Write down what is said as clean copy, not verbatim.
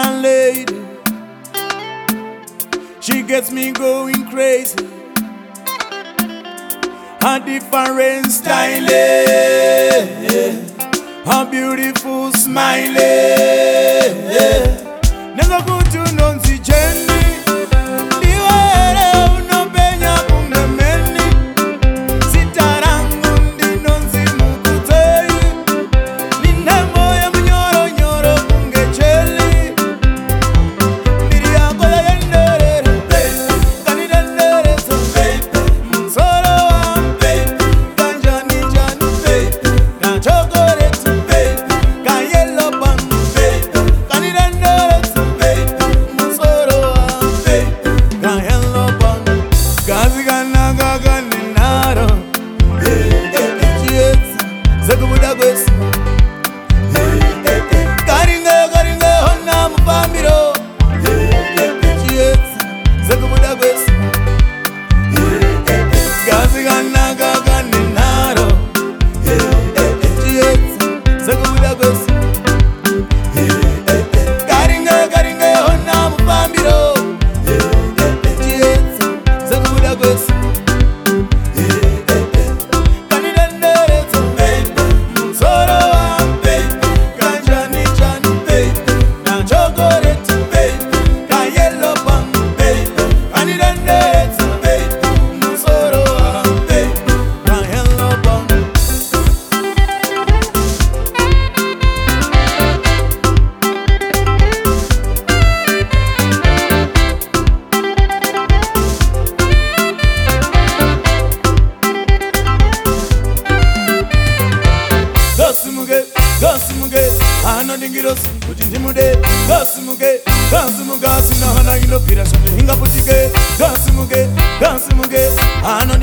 my lady. She gets me going crazy. Her different style, her beautiful smile. Never go to nonsi Jenny. Diwere uno penya kungemeni. Sitarangu ndi nonsi mukutei. Ninemo ya mnyoro nyoro kungecheli. Ndiri yako ya yenderere. Kani dendere so. Msoro wa kanjani jani. Na chocolate. Ka yellow bun. Kani dendere so. Msoro wa ka yellow bun. Kazi kana gaga ninaro. Chietsa. Zakubuda kwesi. Karinga hona mufambiro. Chietsa. Zakubuda kwesi. Kazi kana gaga ninaro. Chietsa. Zakubuda kwesi. Karinga hona mufambiro. Chietsa. Zakubuda kwesi. Gasimuge, ano dingiros, kujinjimude. Gasimuge, sina hana ino pira shanje hinga putike. Gasimuge, ano